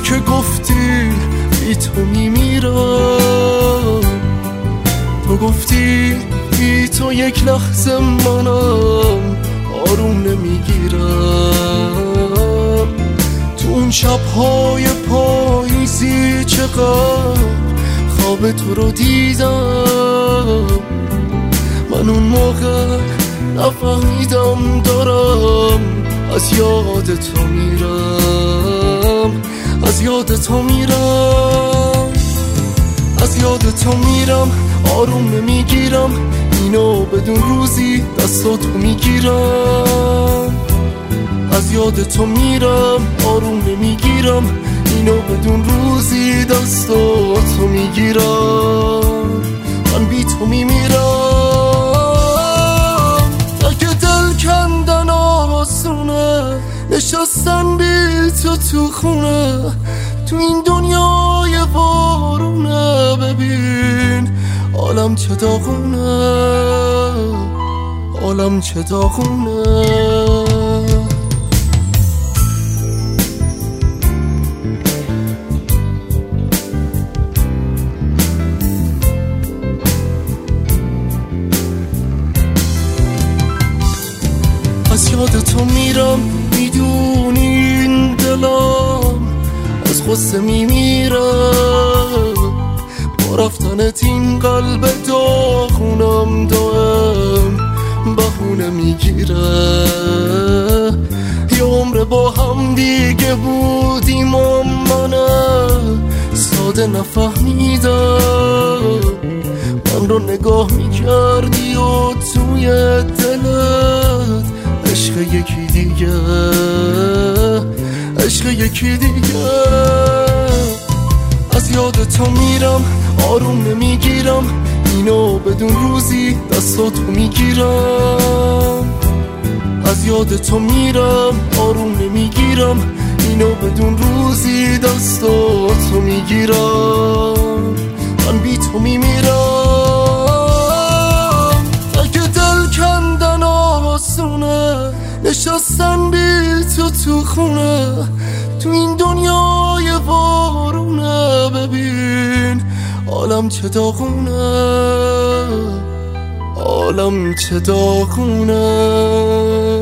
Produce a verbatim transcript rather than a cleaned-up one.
که گفتی بی تو میمیرم، تو گفتی بی تو یک لحظه منم آروم نمیگیرم. تو اون شبهای پاییزی چقدر خواب تو رو دیدم، من اون موقع نفهمیدم دارم از یاد تو میرم، از یاد تو میرم، از یاد تو میرم. آروم نمیگیرم اینو بدون روزی دستاتو میگیرم، از یاد تو میرم. آروم نمیگیرم اینو بدون روزی دستاتو میگیرم، من بی تو میمیرم. اگه دل کندن آسونه نشستن بی تو تو خونه، تو این دنیای وارونه ببین عالم چه داغونه، عالم چه داغونه. از یاد تو میرم میدونی این دلم از غصه میمیرم، با رفتنت این قلب داغونم دائم بهونه میگیره. یه عمر با هم دیگه بودیم و منه ساده نفهمیدم، من رو نگاه میکردی و توی دلت عشق یکی دیگه، عشق یکی دیگه. از یاد تو میرم آروم نمیگیرم اینو بدون روزی دستاتو میگیرم، از یاد تو میرم آروم نمیگیرم اینو بدون روزی دستاتو میگیرم، من بی تو میمیرم. اگه دل کندن آسونه نشستن بی تو تو خونه، تو این دنیای وارونه ببین عالم چه داغونه، عالم چه داغونه.